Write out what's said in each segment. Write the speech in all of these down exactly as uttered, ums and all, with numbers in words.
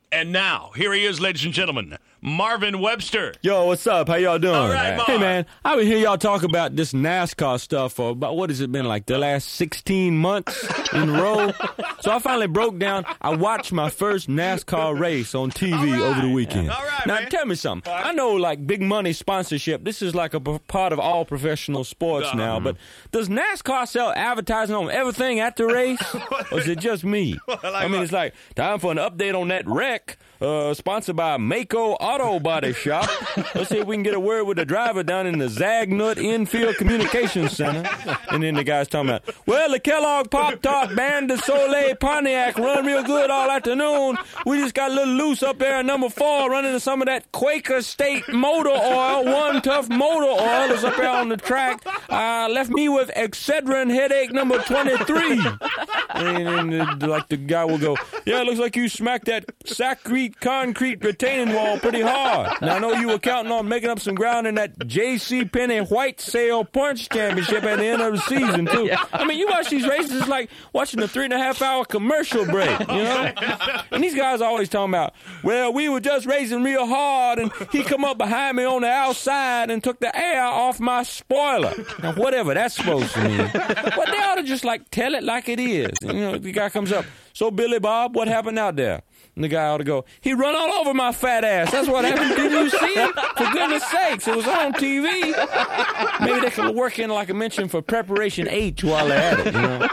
And now, here he is, ladies and gentlemen, Marvin Webster. Yo, what's up? How y'all doing? All right, Marv. Hey, man, I've been hearing y'all talk about this NASCAR stuff for about, what has it been, like the last sixteen months in a row? So I finally broke down. I watched my first NASCAR race on T V right. over the weekend. All right, now, man. tell me something. I know, like, big money sponsorship, this is like a p- part of all professional sports uh-huh. now, but does NASCAR sell advertising on everything at the race? Or is it just me? Well, like I mean, what? It's like, time for an update on that wreck. Uh, sponsored by Mako Auto Body Shop. Let's see if we can get a word with the driver down in the Zagnut Infield Communications Center. And then the guy's talking about, well, the Kellogg Pop-Tart Band de Soleil Pontiac run real good all afternoon. We just got a little loose up there at number four running some of that Quaker State motor oil. One tough motor oil is up there on the track. Uh, left me with Excedrin headache number twenty-three. And, and, and like the guy will go, yeah, it looks like you smacked that Sacrete concrete retaining wall pretty hard. Now, I know you were counting on making up some ground in that J C. Penney White Sale Punch Championship at the end of the season, too. Yeah. I mean, you watch these races, it's like watching a three and a half hour commercial break, you know? And these guys are always talking about, well, we were just racing real hard, and he come up behind me on the outside and took the air off my spoiler. Now, whatever that's supposed to mean. But they ought to just, like, tell it like it is. You know, the guy comes up, so, Billy Bob, what happened out there? And the guy ought to go, he run all over my fat ass. That's what happened. Didn't you see it? For goodness sakes, it was on T V. Maybe they could work in, like I mentioned, for preparation H while they're at it, you know?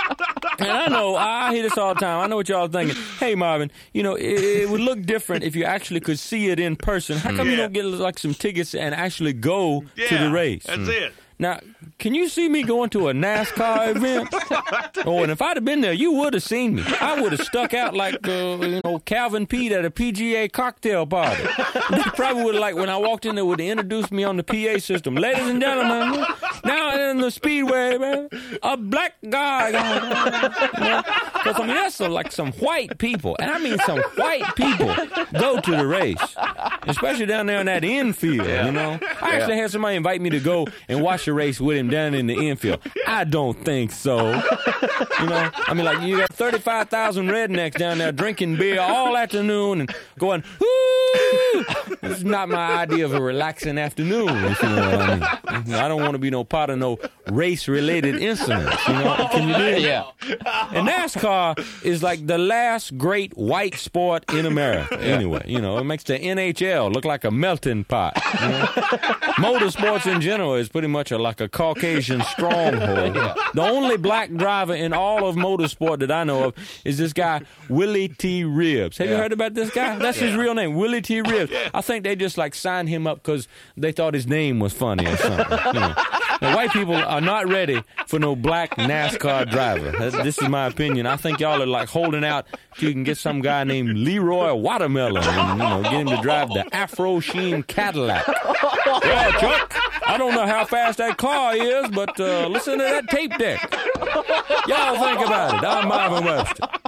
And I know, I hear this all the time. I know what y'all are thinking. Hey, Marvin, you know, it, it would look different if you actually could see it in person. How come yeah. you don't get, like, some tickets and actually go yeah, to the race? That's mm. it. Now, can you see me going to a NASCAR event? Oh, and if I'd have been there, you would have seen me. I would have stuck out like, uh, you know, Calvin Pete at a P G A cocktail party. They probably would have, like, when I walked in there, would have introduced me on the P A system. Ladies and gentlemen, now in the speedway, man, a black guy. Because, you know, I mean, that's a, like some white people, and I mean some white people go to the race, especially down there in that infield, yeah. you know. I actually yeah. had somebody invite me to go and watch the race with him down in the infield. I don't think so. You know, I mean, like, you got thirty-five thousand rednecks down there drinking beer all afternoon and going, whoo! This is not my idea of a relaxing afternoon, if you know what I mean. I don't want to be no part of no race-related incidents, you know. Can you do it? Yeah. And NASCAR is like the last great white sport in America, anyway. You know, it makes the N H L look like a melting pot. You know? Motorsports in general is pretty much a, like a Caucasian stronghold. Yeah. The only black driver in all of motorsport that I know of is this guy, Willie T. Ribbs. Have yeah. you heard about this guy? That's yeah. his real name, Willie T. Ribbs. Yeah. I think they just, like, signed him up because they thought his name was funny or something. You know. Now, white people are not ready for no black NASCAR driver. That's, this is my opinion. I think y'all are, like, holding out till you can get some guy named Leroy Watermelon and, you know, get him to drive the Afro Sheen Cadillac. Yeah, Chuck, I don't know how fast that car is, but uh, listen to that tape deck. Y'all think about it. I'm Marvin Webster.